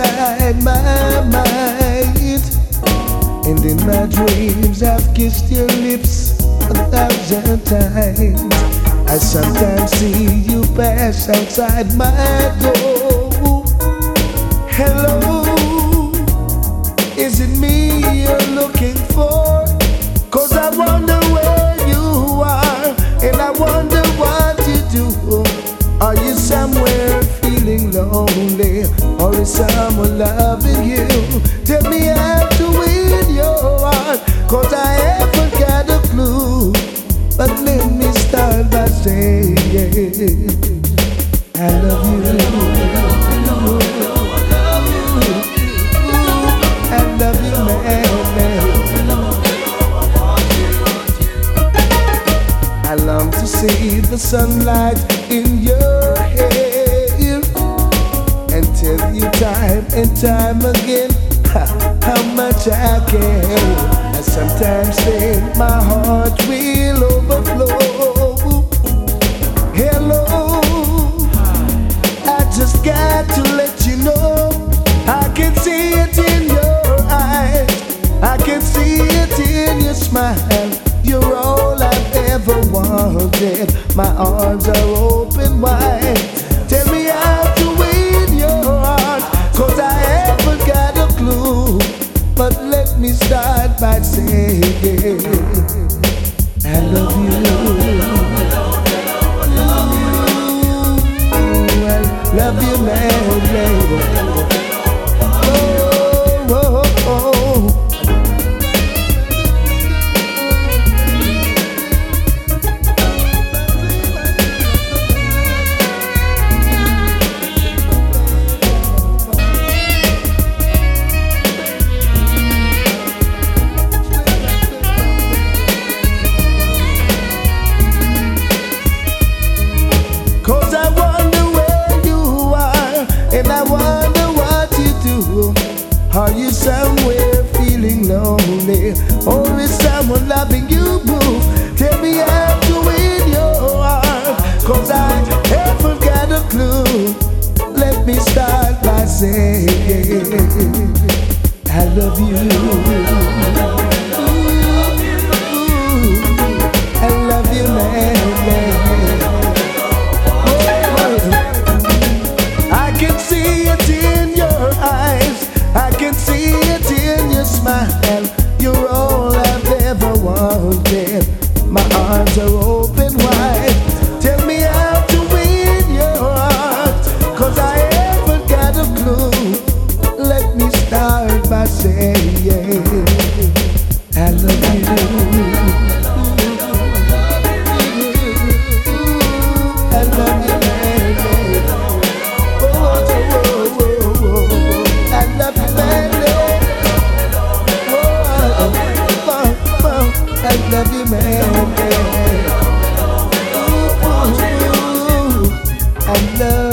inside my mind, and in my dreams I've kissed your lips 1,000 times. I sometimes see you pass outside my door. Hello, is it me you're looking for? 'Cause I wonder where you are, and I wonder what you do. Are you somewhere feeling lonely, or is someone loving you? Tell me how to win your heart, 'cause I haven't got a clue. But let me start by saying I love you. I love you, man. I long to see the sunlight in your hair and tell you time and time again how much I care. I sometimes think my heart will overflow. Hello, I just got to let you know I can see it in your eyes, I can see it in your smile. You're all I've ever wanted. My arms are open wide. Tell me how to win your heart, 'cause I haven't got a clue. But let me start by saying I love you. I love you, man. Oh, oh, oh. Are you somewhere feeling lonely, or is someone loving you, boo? Tell me how to win your heart, 'cause I haven't got a clue. Let me start by saying I love you. I love you, man. I can see it in your eyes, I can see it in your smile. You're all I've ever wanted. My arms are open wide. Tell me how to win your heart, 'cause I haven't got a clue. Let me start by saying I love you. I love you, man. Oh, oh, oh, oh, oh. I love you, man. Oh, I love you, man. Ooh, I love